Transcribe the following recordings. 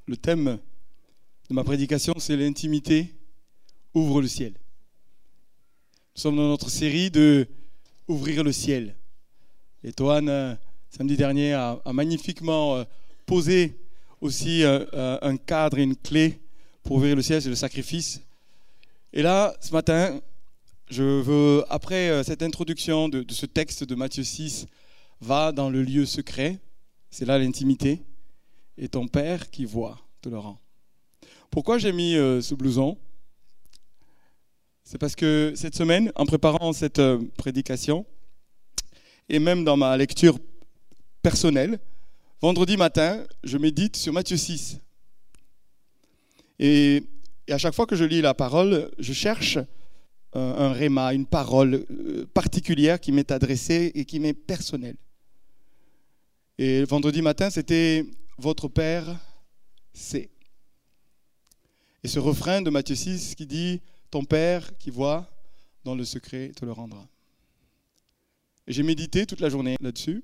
Le thème de ma prédication, c'est l'intimité ouvre le ciel. Nous sommes dans notre série de ouvrir le ciel. Et Toan, samedi dernier, a magnifiquement posé aussi un cadre et une clé pour ouvrir le ciel, c'est le sacrifice. Et là, ce matin, je veux, après cette introduction de ce texte de Matthieu 6, va dans le lieu secret, c'est là l'intimité, et ton Père qui voit te le rend. Pourquoi j'ai mis ce blouson ? C'est parce que cette semaine, en préparant cette prédication, et même dans ma lecture personnelle, vendredi matin, je médite sur Matthieu 6. Et à chaque fois que je lis la parole, je cherche un réma, une parole particulière qui m'est adressée et qui m'est personnelle. Et vendredi matin, c'était « Votre Père sait ». Et ce refrain de Matthieu 6 qui dit « Ton Père qui voit dans le secret te le rendra ». Et j'ai médité toute la journée là-dessus.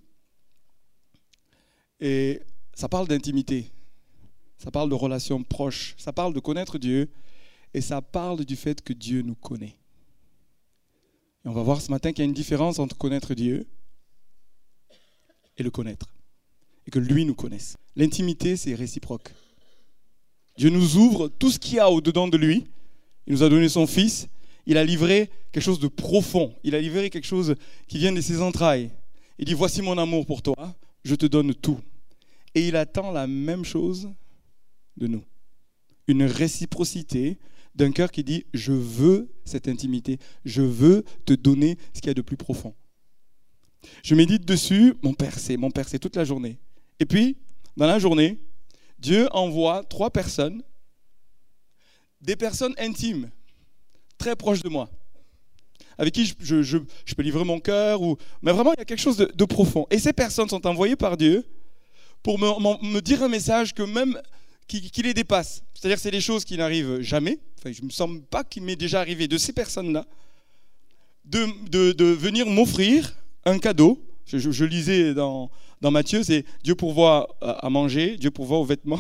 Et ça parle d'intimité, ça parle de relations proches, ça parle de connaître Dieu et ça parle du fait que Dieu nous connaît. Et on va voir ce matin qu'il y a une différence entre connaître Dieu et le connaître. Et que lui nous connaisse. L'intimité, c'est réciproque. Dieu nous ouvre tout ce qu'il y a au-dedans de lui. Il nous a donné son Fils. Il a livré quelque chose de profond. Il a livré quelque chose qui vient de ses entrailles. Il dit, voici mon amour pour toi, je te donne tout. Et il attend la même chose de nous. Une réciprocité d'un cœur qui dit, je veux cette intimité. Je veux te donner ce qu'il y a de plus profond. Je médite dessus, mon Père c'est toute la journée. Et puis, dans la journée, Dieu envoie 3 personnes, des personnes intimes, très proches de moi, avec qui je peux livrer mon cœur, mais vraiment il y a quelque chose de profond. Et ces personnes sont envoyées par Dieu pour me dire un message que même qui les dépasse. C'est-à-dire que c'est des choses qui n'arrivent jamais. Enfin, je ne me semble pas qu'il m'est déjà arrivé de ces personnes-là de venir m'offrir un cadeau. Je lisais dans Matthieu, c'est Dieu pourvoit à manger, Dieu pourvoit aux vêtements.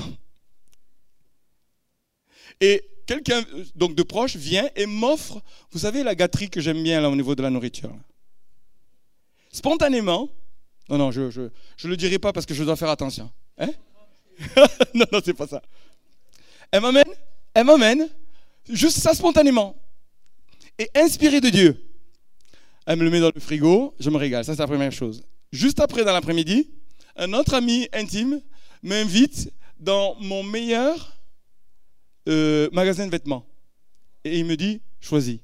Et quelqu'un donc de proche vient et m'offre, vous savez la gâterie que j'aime bien là au niveau de la nourriture. Là. Spontanément, non, je le dirai pas parce que je dois faire attention. Hein? non, c'est pas ça. Elle m'amène, juste ça spontanément. Et inspirée de Dieu. Elle me le met dans le frigo, je me régale, ça c'est la première chose. Juste après, dans l'après-midi, un autre ami intime m'invite dans mon meilleur magasin de vêtements. Et il me dit, choisis.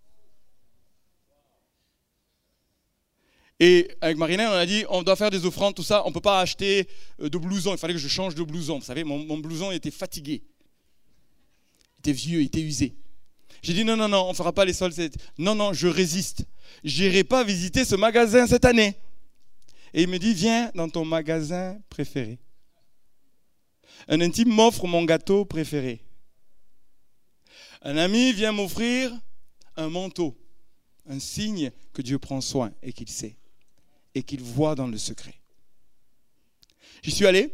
Et avec Marilyn, on a dit, on doit faire des offrandes, tout ça, on ne peut pas acheter de blouson. Il fallait que je change de blouson. Vous savez, mon blouson était fatigué. Il était vieux, il était usé. J'ai dit, non, on ne fera pas les soldes. Non, je résiste. Je n'irai pas visiter ce magasin cette année. Et il me dit, viens dans ton magasin préféré. Un intime m'offre mon gâteau préféré. Un ami vient m'offrir un manteau, un signe que Dieu prend soin et qu'il sait, et qu'il voit dans le secret. J'y suis allé,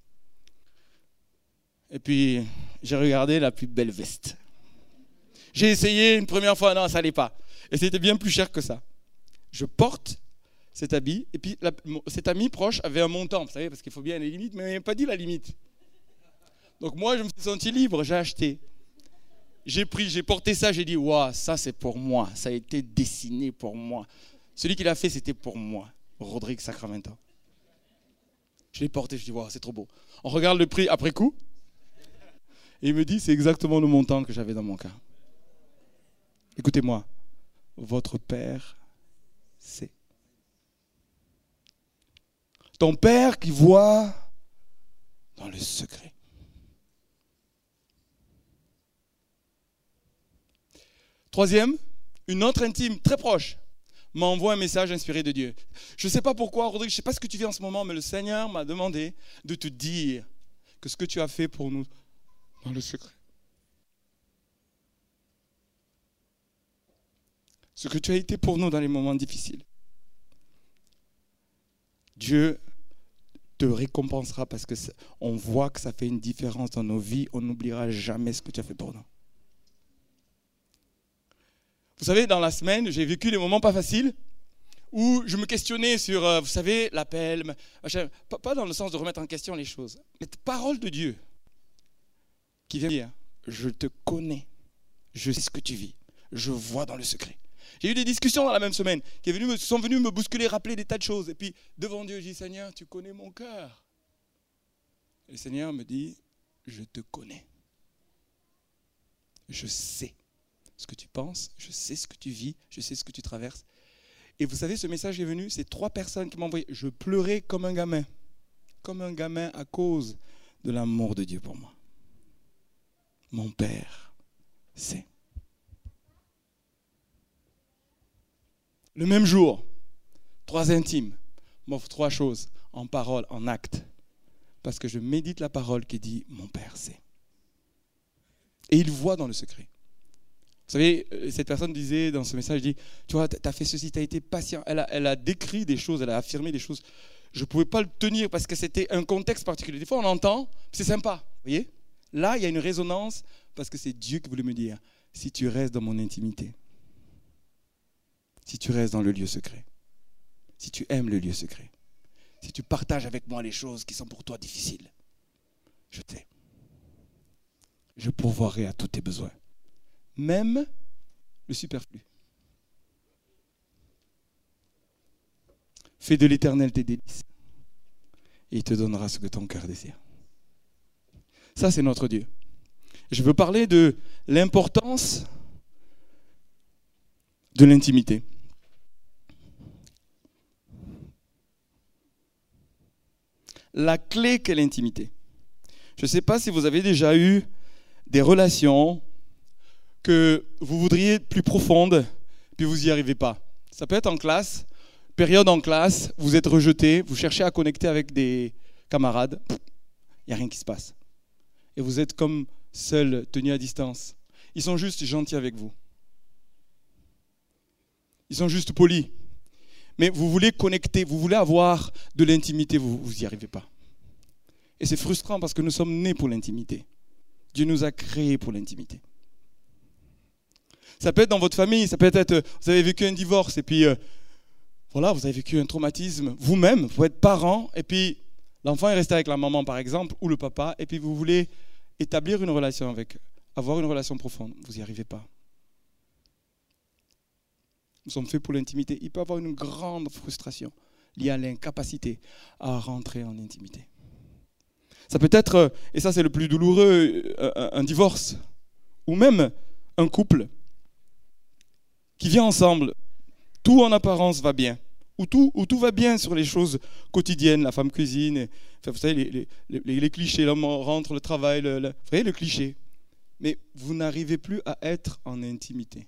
et puis j'ai regardé la plus belle veste. J'ai essayé une première fois, non, ça n'allait pas. Et c'était bien plus cher que ça. Je porte cet habit, et puis cet ami proche avait un montant, vous savez, parce qu'il faut bien les limites, mais il n'a pas dit la limite. Donc moi, je me suis senti libre, j'ai acheté. J'ai porté ça, j'ai dit, waouh, ça c'est pour moi, ça a été dessiné pour moi. Celui qui l'a fait, c'était pour moi, Rodrigue Sacramento. Je l'ai porté, je dis, waouh, c'est trop beau. On regarde le prix après coup, et il me dit, c'est exactement le montant que j'avais dans mon cas. Écoutez-moi, votre Père sait. Ton Père qui voit dans le secret. Troisième, une autre intime très proche m'envoie un message inspiré de Dieu. Je ne sais pas pourquoi, Rodrigue, je ne sais pas ce que tu vis en ce moment, mais le Seigneur m'a demandé de te dire que ce que tu as fait pour nous dans le secret. Ce que tu as été pour nous dans les moments difficiles. Dieu te récompensera parce que on voit que ça fait une différence dans nos vies. On n'oubliera jamais ce que tu as fait pour nous. Vous savez, dans la semaine, j'ai vécu des moments pas faciles où je me questionnais sur, vous savez, l'appel, pas dans le sens de remettre en question les choses, mais parole de Dieu qui vient dire, je te connais, je sais ce que tu vis, je vois dans le secret. J'ai eu des discussions dans la même semaine qui sont venues me bousculer, rappeler des tas de choses. Et puis, devant Dieu, je dis, Seigneur, tu connais mon cœur. Et le Seigneur me dit, je te connais. Je sais ce que tu penses, je sais ce que tu vis, je sais ce que tu traverses. Et vous savez, ce message est venu, c'est 3 personnes qui m'ont envoyé. Je pleurais comme un gamin à cause de l'amour de Dieu pour moi. Mon Père sait. Le même jour, 3 intimes m'offrent 3 choses, en parole, en acte. Parce que je médite la parole qui dit, mon Père sait. Et il voit dans le secret. Vous savez, cette personne disait dans ce message, dit, tu vois, tu as fait ceci, tu as été patient. Elle a décrit des choses, elle a affirmé des choses. Je ne pouvais pas le tenir parce que c'était un contexte particulier. Des fois, on entend, c'est sympa. Vous voyez ? Là, il y a une résonance parce que c'est Dieu qui voulait me dire, si tu restes dans mon intimité, si tu restes dans le lieu secret, si tu aimes le lieu secret, si tu partages avec moi les choses qui sont pour toi difficiles, je t'aime. Je pourvoirai à tous tes besoins, même le superflu. Fais de l'Éternel tes délices et il te donnera ce que ton cœur désire. Ça, c'est notre Dieu. Je veux parler de l'importance de l'intimité. La clé qu'est l'intimité. Je ne sais pas si vous avez déjà eu des relations que vous voudriez plus profondes, puis vous n'y arrivez pas. Ça peut être en classe, période en classe, vous êtes rejeté, vous cherchez à connecter avec des camarades, il n'y a rien qui se passe. Et vous êtes comme seul, tenu à distance. Ils sont juste gentils avec vous. Ils sont juste polis. Mais vous voulez connecter, vous voulez avoir de l'intimité, vous n'y arrivez pas. Et c'est frustrant parce que nous sommes nés pour l'intimité. Dieu nous a créés pour l'intimité. Ça peut être dans votre famille, ça peut être, vous avez vécu un divorce et puis, voilà, vous avez vécu un traumatisme vous-même, vous êtes parent et puis l'enfant est resté avec la maman par exemple ou le papa et puis vous voulez établir une relation avec, avoir une relation profonde, vous n'y arrivez pas. Nous sommes faits pour l'intimité. Il peut y avoir une grande frustration liée à l'incapacité à rentrer en intimité. Ça peut être, et ça c'est le plus douloureux, un divorce, ou même un couple qui vit ensemble, tout en apparence va bien, ou tout va bien sur les choses quotidiennes, la femme cuisine, et, enfin, vous savez, les clichés, l'homme rentre, le travail, vous voyez le cliché. Mais vous n'arrivez plus à être en intimité.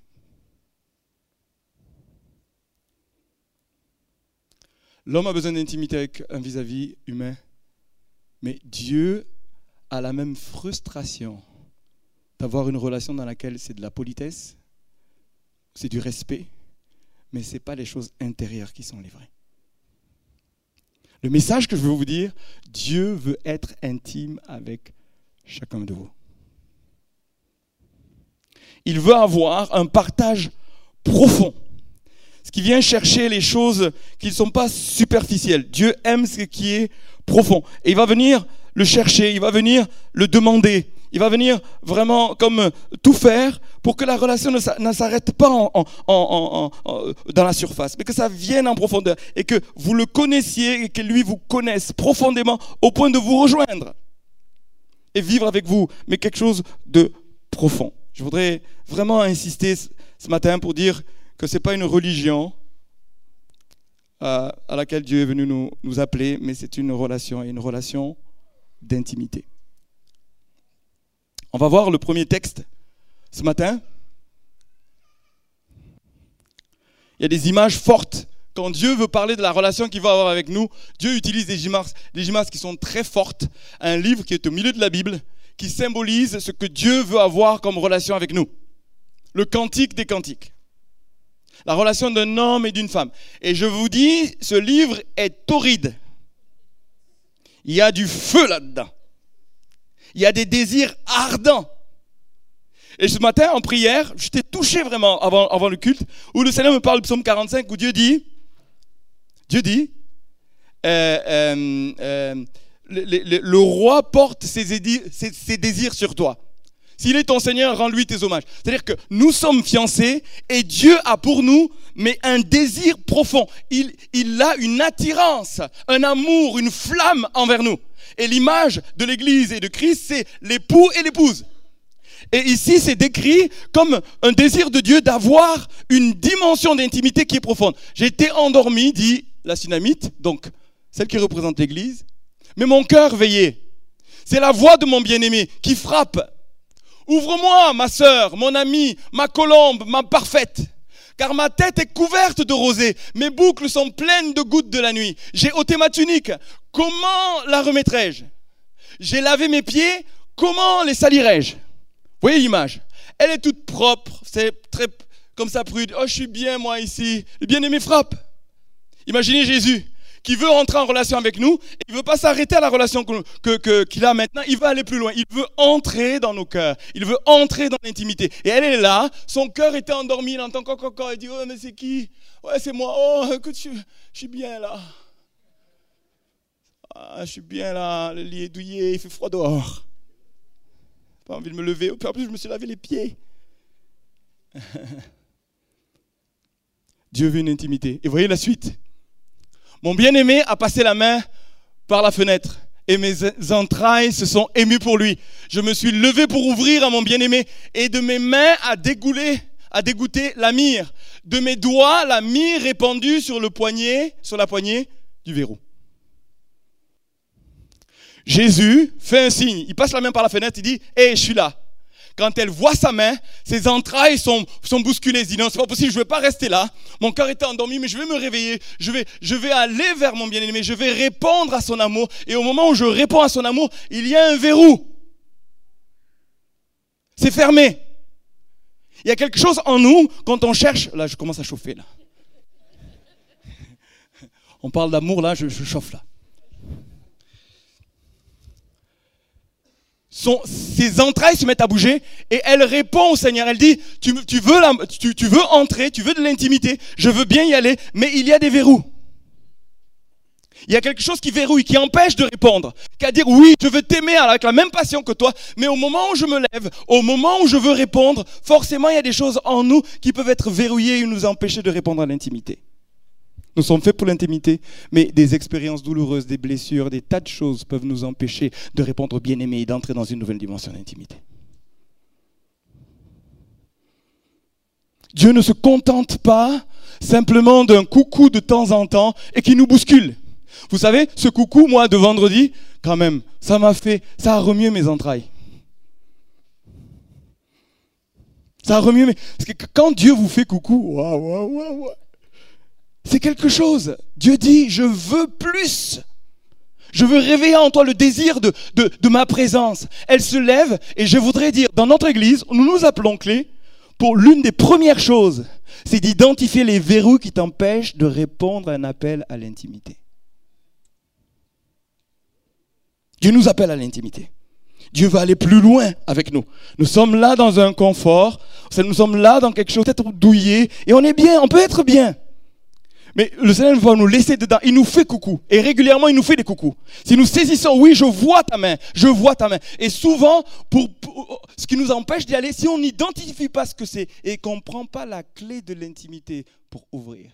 L'homme a besoin d'intimité avec un vis-à-vis humain, mais Dieu a la même frustration d'avoir une relation dans laquelle c'est de la politesse, c'est du respect, mais ce n'est pas les choses intérieures qui sont livrées. Le message que je veux vous dire, Dieu veut être intime avec chacun de vous. Il veut avoir un partage profond. Ce qui vient chercher les choses qui ne sont pas superficielles. Dieu aime ce qui est profond. Et il va venir le chercher, il va venir le demander. Il va venir vraiment comme tout faire pour que la relation ne s'arrête pas dans la surface, mais que ça vienne en profondeur et que vous le connaissiez et que lui vous connaisse profondément au point de vous rejoindre et vivre avec vous, mais quelque chose de profond. Je voudrais vraiment insister ce matin pour dire que ce n'est pas une religion à laquelle Dieu est venu nous appeler, mais c'est une relation d'intimité. On va voir le premier texte ce matin. Il y a des images fortes. Quand Dieu veut parler de la relation qu'il va avoir avec nous, Dieu utilise des images qui sont très fortes. Un livre qui est au milieu de la Bible, qui symbolise ce que Dieu veut avoir comme relation avec nous. Le cantique des cantiques. La relation d'un homme et d'une femme. Et je vous dis, ce livre est torride. Il y a du feu là-dedans. Il y a des désirs ardents. Et ce matin, en prière, j'étais touché vraiment avant le culte, où le Seigneur me parle du psaume 45, où Dieu dit, le roi porte ses désirs sur toi. S'il est ton Seigneur, rends-lui tes hommages. C'est-à-dire que nous sommes fiancés et Dieu a pour nous mais un désir profond. Il a une attirance, un amour, une flamme envers nous. Et l'image de l'Église et de Christ, c'est l'époux et l'épouse. Et ici, c'est décrit comme un désir de Dieu d'avoir une dimension d'intimité qui est profonde. J'ai été endormi, dit la Sunamite, donc celle qui représente l'Église, mais mon cœur veillait. C'est la voix de mon bien-aimé qui frappe. Ouvre-moi, ma sœur, mon amie, ma colombe, ma parfaite. Car ma tête est couverte de rosée, mes boucles sont pleines de gouttes de la nuit. J'ai ôté ma tunique, comment la remettrai-je? J'ai lavé mes pieds, comment les salirai-je? Vous voyez l'image? Elle est toute propre, c'est très comme ça prude. Oh, je suis bien moi ici. Le bien-aimé frappe. Imaginez Jésus qui veut rentrer en relation avec nous. Il ne veut pas s'arrêter à la relation qu'il a maintenant. Il veut aller plus loin. Il veut entrer dans nos cœurs. Il veut entrer dans l'intimité. Et elle est là. Son cœur était endormi. Il entend coco. Il dit, oh, mais c'est qui? Ouais, c'est moi. Oh, écoute, je suis bien là. Ah, je suis bien là. Le lit est douillet. Il fait froid dehors. Pas envie de me lever. En plus, je me suis lavé les pieds. Dieu veut une intimité. Et voyez la suite. Mon bien-aimé a passé la main par la fenêtre et mes entrailles se sont émues pour lui. Je me suis levé pour ouvrir à mon bien-aimé et de mes mains a dégoûté la myrrhe. De mes doigts, la myrrhe répandue sur la poignée du verrou. Jésus fait un signe. Il passe la main par la fenêtre, il dit « Hé, je suis là ». Quand elle voit sa main, ses entrailles sont bousculées. Elle dit non, c'est pas possible, je ne vais pas rester là. Mon cœur était endormi, mais je vais me réveiller. Je vais aller vers mon bien-aimé. Je vais répondre à son amour. Et au moment où je réponds à son amour, il y a un verrou. C'est fermé. Il y a quelque chose en nous, quand on cherche... Là, je commence à chauffer, là. On parle d'amour, là, je chauffe, là. Ses entrailles se mettent à bouger et elle répond au Seigneur. Elle dit, tu veux entrer, tu veux de l'intimité, je veux bien y aller, mais il y a des verrous. Il y a quelque chose qui verrouille, qui empêche de répondre. Qu'à dire, oui, je veux t'aimer avec la même passion que toi, mais au moment où je me lève, au moment où je veux répondre, forcément il y a des choses en nous qui peuvent être verrouillées et nous empêcher de répondre à l'intimité. Nous sommes faits pour l'intimité, mais des expériences douloureuses, des blessures, des tas de choses peuvent nous empêcher de répondre au bien-aimé et d'entrer dans une nouvelle dimension d'intimité. Dieu ne se contente pas simplement d'un coucou de temps en temps et qui nous bouscule. Vous savez, ce coucou, moi, de vendredi, quand même, ça a remué mes entrailles. Ça a remué parce que quand Dieu vous fait coucou, waouh. C'est quelque chose. Dieu dit, je veux plus. Je veux réveiller en toi le désir de ma présence. Elle se lève et je voudrais dire, dans notre église, nous nous appelons clé pour l'une des premières choses, c'est d'identifier les verrous qui t'empêchent de répondre à un appel à l'intimité. Dieu nous appelle à l'intimité. Dieu va aller plus loin avec nous. Nous sommes là dans un confort, nous sommes là dans quelque chose peut-être douillé et on est bien, on peut être bien. Mais le Seigneur va nous laisser dedans. Il nous fait coucou. Et régulièrement, il nous fait des coucous. Si nous saisissons, oui, je vois ta main. Et souvent, pour ce qui nous empêche d'y aller, si on n'identifie pas ce que c'est et qu'on ne prend pas la clé de l'intimité pour ouvrir,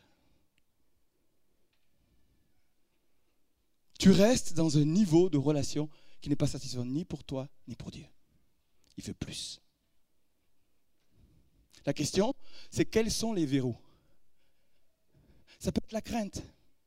tu restes dans un niveau de relation qui n'est pas satisfaisant ni pour toi, ni pour Dieu. Il veut plus. La question, c'est quels sont les verrous? Ça peut être la crainte.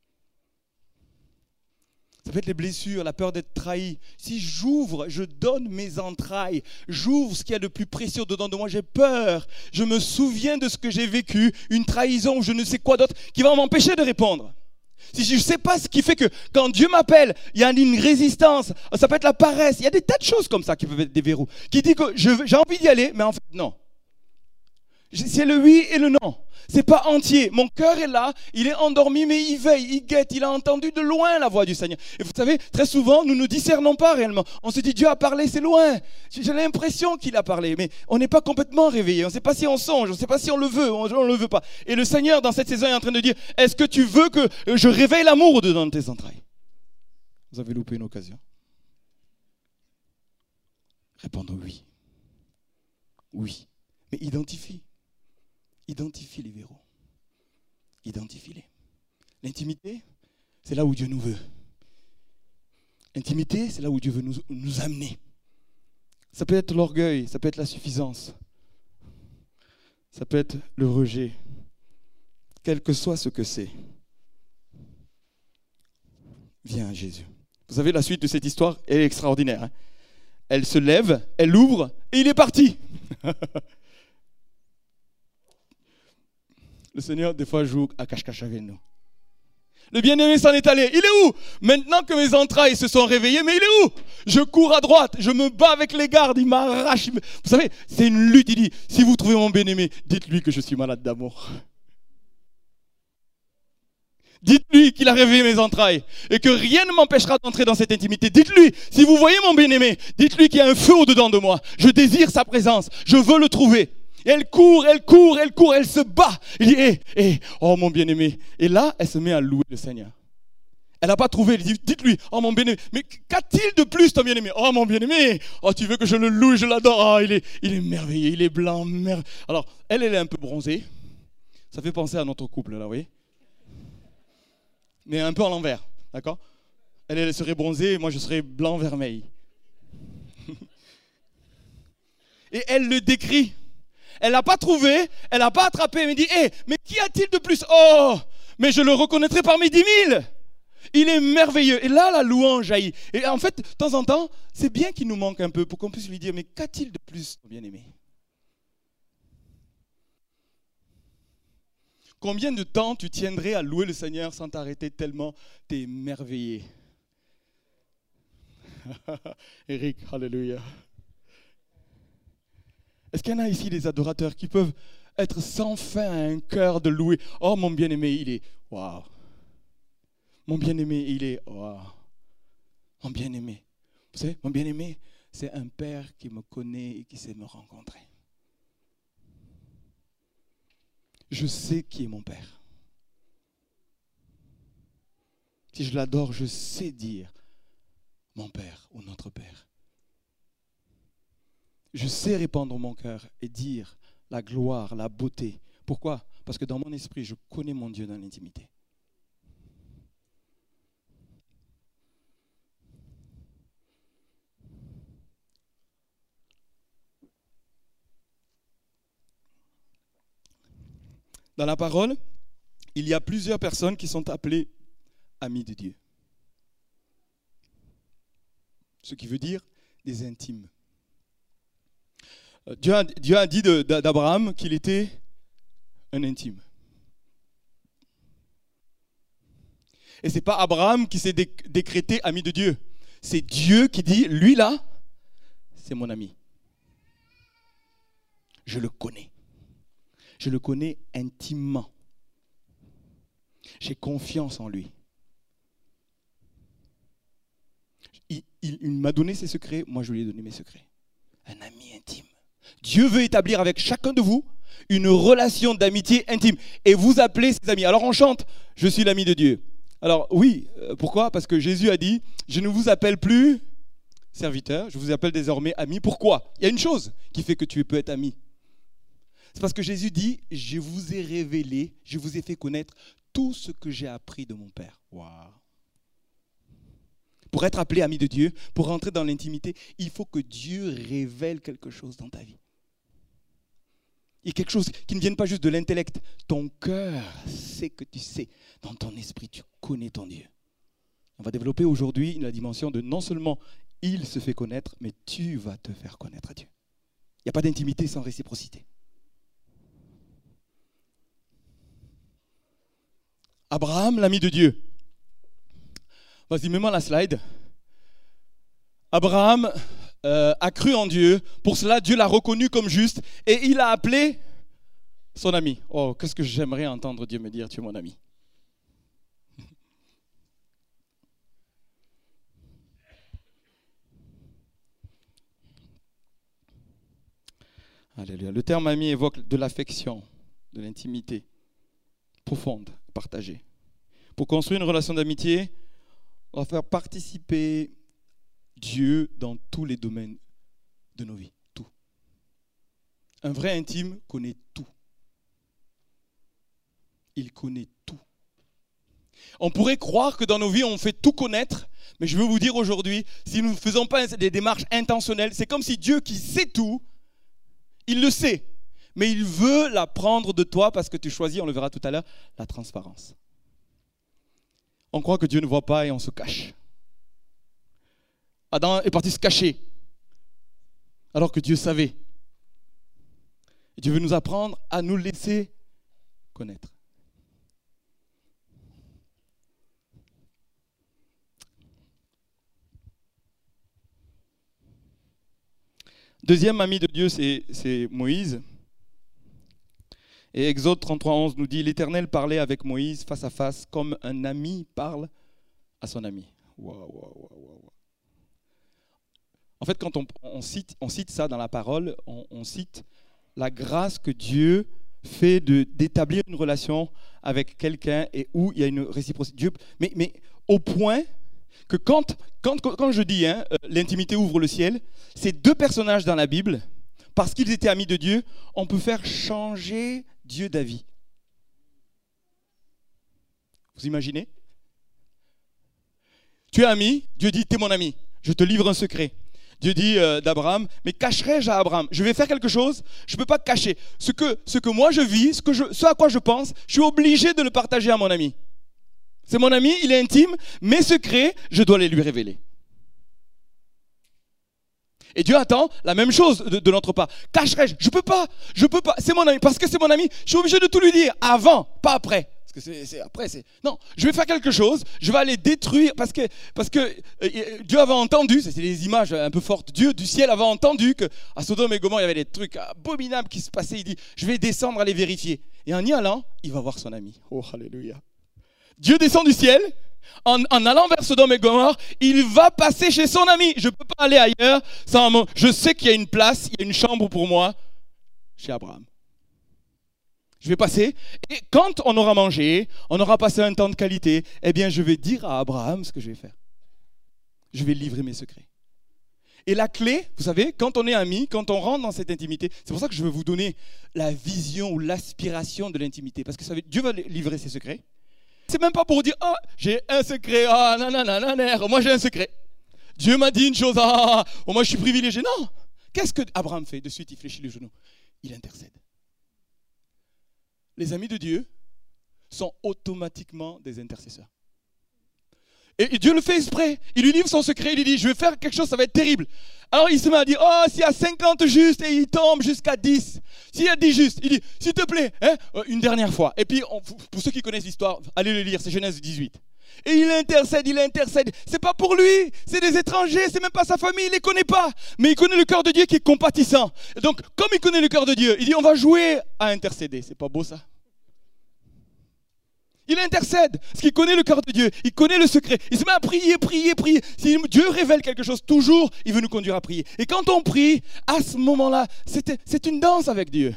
Ça peut être les blessures, la peur d'être trahi. Si j'ouvre, je donne mes entrailles, j'ouvre ce qu'il y a de plus précieux dedans de moi, j'ai peur. Je me souviens de ce que j'ai vécu, une trahison, je ne sais quoi d'autre, qui va m'empêcher de répondre. Si je ne sais pas ce qui fait que quand Dieu m'appelle, il y a une résistance, ça peut être la paresse, il y a des tas de choses comme ça qui peuvent être des verrous, qui dit que j'ai envie d'y aller, mais en fait non. C'est le oui et le non. C'est pas entier. Mon cœur est là, il est endormi, mais il veille, il guette, il a entendu de loin la voix du Seigneur. Et vous savez, très souvent, nous ne discernons pas réellement. On se dit, Dieu a parlé, c'est loin. J'ai l'impression qu'il a parlé, mais on n'est pas complètement réveillé. On ne sait pas si on songe, on ne sait pas si on le veut, on ne le veut pas. Et le Seigneur, dans cette saison, est en train de dire, est-ce que tu veux que je réveille l'amour au-dedans de tes entrailles? Vous avez loupé une occasion. Répondons oui. Oui. Mais identifie les verrous. Identifie-les. L'intimité, c'est là où Dieu nous veut. L'intimité, c'est là où Dieu veut nous amener. Ça peut être l'orgueil, ça peut être la suffisance. Ça peut être le rejet. Quel que soit ce que c'est. Viens à Jésus. Vous savez, la suite de cette histoire, elle est extraordinaire. Hein? Elle se lève, elle l'ouvre et il est parti. Le Seigneur, des fois, joue à cache-cache avec nous. Le bien-aimé s'en est allé. Il est où? Maintenant que mes entrailles se sont réveillées, mais il est où? Je cours à droite, je me bats avec les gardes, il m'arrache. Vous savez, c'est une lutte. Il dit, si vous trouvez mon bien-aimé, dites-lui que je suis malade d'amour. Dites-lui qu'il a réveillé mes entrailles et que rien ne m'empêchera d'entrer dans cette intimité. Dites-lui, si vous voyez mon bien-aimé, dites-lui qu'il y a un feu au-dedans de moi. Je désire sa présence, je veux le trouver. Et elle court, elle se bat. Il dit, oh mon bien-aimé. Et là, elle se met à louer le Seigneur. Elle n'a pas trouvé, elle dit, dites-lui, oh mon bien-aimé. Mais qu'a-t-il de plus ton bien-aimé? Oh mon bien-aimé, oh tu veux que je le loue, je l'adore. Oh, il est merveilleux, il est blanc. Alors, elle est un peu bronzée. Ça fait penser à notre couple, là, vous voyez? Mais un peu à l'envers, d'accord? Elle serait bronzée et moi je serais blanc-vermeil. Et elle le décrit. Elle n'a pas trouvé, elle n'a pas attrapé, elle me dit, mais qu'y a-t-il de plus? Oh, mais je le reconnaîtrai parmi 10 000. Il est merveilleux. Et là, la louange jaillit. Et en fait, de temps en temps, c'est bien qu'il nous manque un peu pour qu'on puisse lui dire, mais qu'a-t-il de plus, mon bien-aimé? Combien de temps tu tiendrais à louer le Seigneur sans t'arrêter tellement t'es émerveillé? Eric, alléluia. Est-ce qu'il y en a ici des adorateurs qui peuvent être sans fin à un cœur de louer? Oh, mon bien-aimé, il est waouh. Mon bien-aimé, il est waouh. Mon bien-aimé. Vous savez, mon bien-aimé, c'est un père qui me connaît et qui sait me rencontrer. Je sais qui est mon père. Si je l'adore, je sais dire mon père ou notre père. Je sais répandre mon cœur et dire la gloire, la beauté. Pourquoi? Parce que dans mon esprit, je connais mon Dieu dans l'intimité. Dans la parole, il y a plusieurs personnes qui sont appelées amis de Dieu. Ce qui veut dire des intimes. Dieu a dit d'Abraham qu'il était un intime. Et ce n'est pas Abraham qui s'est décrété ami de Dieu. C'est Dieu qui dit, lui là, c'est mon ami. Je le connais. Je le connais intimement. J'ai confiance en lui. Il m'a donné ses secrets, moi je lui ai donné mes secrets. Un ami intime. Dieu veut établir avec chacun de vous une relation d'amitié intime. Et vous appelez ses amis. Alors on chante, je suis l'ami de Dieu. Alors oui, pourquoi? Parce que Jésus a dit, je ne vous appelle plus serviteur, je vous appelle désormais ami. Pourquoi? Il y a une chose qui fait que tu peux être ami. C'est parce que Jésus dit, je vous ai révélé, je vous ai fait connaître tout ce que j'ai appris de mon Père. Waouh! Pour être appelé ami de Dieu, pour rentrer dans l'intimité, il faut que Dieu révèle quelque chose dans ta vie. Et quelque chose qui ne vienne pas juste de l'intellect. Ton cœur sait que tu sais. Dans ton esprit, tu connais ton Dieu. On va développer aujourd'hui la dimension de non seulement il se fait connaître, mais tu vas te faire connaître à Dieu. Il n'y a pas d'intimité sans réciprocité. Abraham, l'ami de Dieu. Vas-y, mets-moi la slide. Abraham a cru en Dieu. Pour cela, Dieu l'a reconnu comme juste. Et il a appelé Son ami. Oh, qu'est-ce que j'aimerais entendre Dieu me dire, tu es mon ami. Alléluia. Le terme ami évoque de l'affection, de l'intimité profonde, partagée. Pour construire une relation d'amitié, on va faire participer Dieu dans tous les domaines de nos vies. Tout. Un vrai intime connaît tout. Il connaît tout. On pourrait croire que dans nos vies, on fait tout connaître, mais je veux vous dire aujourd'hui, si nous ne faisons pas des démarches intentionnelles, c'est comme si Dieu qui sait tout, il le sait, mais il veut l'apprendre de toi parce que tu choisis, on le verra tout à l'heure, la transparence. On croit que Dieu ne voit pas et on se cache. Adam est parti se cacher, alors que Dieu savait. Et Dieu veut nous apprendre à nous laisser connaître. Deuxième ami de Dieu, c'est Moïse. Et Exode 33:11 nous dit, l'Éternel parlait avec Moïse face à face comme un ami parle à son ami. Wow. En fait, quand on cite ça dans la parole, on cite la grâce que Dieu fait d'établir une relation avec quelqu'un et où il y a une réciprocité. Mais au point que quand je dis l'intimité ouvre le ciel, ces deux personnages dans la Bible, parce qu'ils étaient amis de Dieu, on peut faire changer Dieu d'avis. Vous imaginez? Tu es ami, Dieu dit, t'es mon ami, je te livre un secret. Dieu dit d'Abraham, mais cacherai-je à Abraham? Je vais faire quelque chose, je ne peux pas cacher. Ce que moi je vis, ce à quoi je pense, je suis obligé de le partager à mon ami. C'est mon ami, il est intime, mes secrets, je dois les lui révéler. Et Dieu attend la même chose de notre part. Cacherai-je? Je peux pas. C'est mon ami. Parce que c'est mon ami, je suis obligé de tout lui dire. Avant, pas après. Parce que après. Non, je vais faire quelque chose, je vais aller détruire. Parce que Dieu avait entendu, c'est des images un peu fortes, Dieu du ciel avait entendu qu'à Sodome et Gomorrhe, il y avait des trucs abominables qui se passaient. Il dit, je vais descendre aller vérifier. Et en y allant, il va voir son ami. Oh, alléluia. Dieu descend du ciel, en allant vers Sodome et Gomorrhe, il va passer chez son ami. Je ne peux pas aller ailleurs sans un mot. Je sais qu'il y a une place, il y a une chambre pour moi chez Abraham. Je vais passer, et quand on aura mangé, on aura passé un temps de qualité, eh bien je vais dire à Abraham ce que je vais faire. Je vais livrer mes secrets. Et la clé, vous savez, quand on est amis, quand on rentre dans cette intimité, c'est pour ça que je veux vous donner la vision ou l'aspiration de l'intimité. Parce que vous savez, Dieu va livrer ses secrets. C'est même pas pour vous dire, oh, j'ai un secret, moi j'ai un secret. Dieu m'a dit une chose, moi je suis privilégié. Non, qu'est-ce que Abraham fait? De suite, il fléchit les genoux. Il intercède. Les amis de Dieu sont automatiquement des intercesseurs. Et Dieu le fait exprès. Il lui livre son secret, il lui dit, je vais faire quelque chose, ça va être terrible. Alors il se met à dire, s'il y a 50 justes et il tombe jusqu'à 10. S'il y a 10 justes, il dit, s'il te plaît, une dernière fois. Et puis, pour ceux qui connaissent l'histoire, allez le lire, c'est Genèse 18. Et il intercède. C'est pas pour lui, c'est des étrangers, c'est même pas sa famille, il les connaît pas. Mais il connaît le cœur de Dieu qui est compatissant. Et donc, comme il connaît le cœur de Dieu, il dit, on va jouer à intercéder. C'est pas beau ça? Il intercède, parce qu'il connaît le cœur de Dieu, il connaît le secret. Il se met à prier. Si Dieu révèle quelque chose, toujours, il veut nous conduire à prier. Et quand on prie, à ce moment-là, c'est une danse avec Dieu.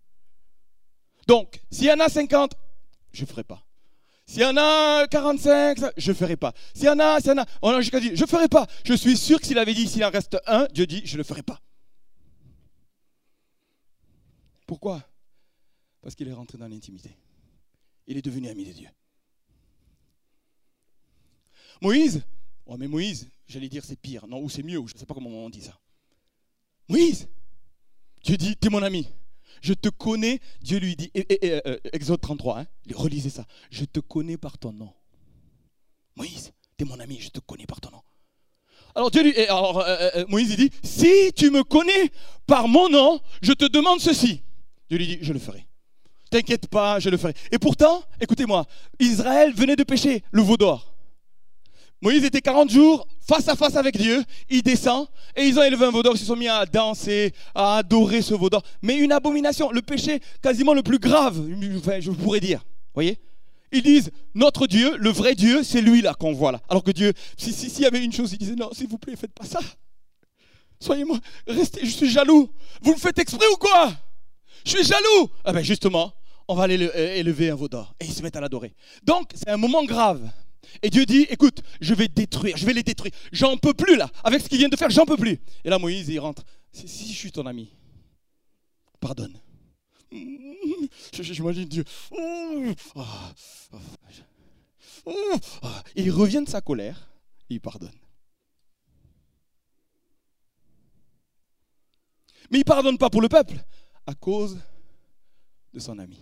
Donc, s'il y en a 50, je ne ferai pas. S'il y en a 45, je ne ferai pas. S'il y en a, on a jusqu'à dire, je ne ferai pas. Je suis sûr que s'il avait dit, s'il en reste un, Dieu dit, je ne le ferai pas. Pourquoi? Parce qu'il est rentré dans l'intimité. Il est devenu ami de Dieu. Moïse, mais Moïse, j'allais dire c'est pire, non, ou c'est mieux, ou je ne sais pas comment on dit ça. Moïse, Dieu dit, t'es mon ami, je te connais, Dieu lui dit, Exode 33, relisez ça, je te connais par ton nom. Moïse, t'es mon ami, je te connais par ton nom. Alors Moïse il dit, si tu me connais par mon nom, je te demande ceci. Dieu lui dit, je le ferai. T'inquiète pas, je le ferai. Et pourtant, écoutez-moi, Israël venait de pécher le veau d'or. Moïse était 40 jours face à face avec Dieu, il descend et ils ont élevé un veau d'or, ils se sont mis à danser, à adorer ce veau d'or. Mais une abomination, le péché quasiment le plus grave, enfin, je pourrais dire, voyez. Ils disent, notre Dieu, le vrai Dieu, c'est lui là qu'on voit là. Alors que Dieu, s'il y avait une chose, il disait, non, s'il vous plaît, faites pas ça. Soyez-moi, restez, je suis jaloux. Vous le faites exprès ou quoi? Je suis jaloux. Ah ben justement, on va aller élever un veau d'or. Et ils se mettent à l'adorer. Donc, c'est un moment grave. Et Dieu dit, écoute, je vais les détruire. J'en peux plus là. Avec ce qu'ils viennent de faire, j'en peux plus. Et là, Moïse, il rentre. Si je suis ton ami, pardonne. J'imagine Dieu. Et il revient de sa colère et il pardonne. Mais il ne pardonne pas pour le peuple, à cause de son ami.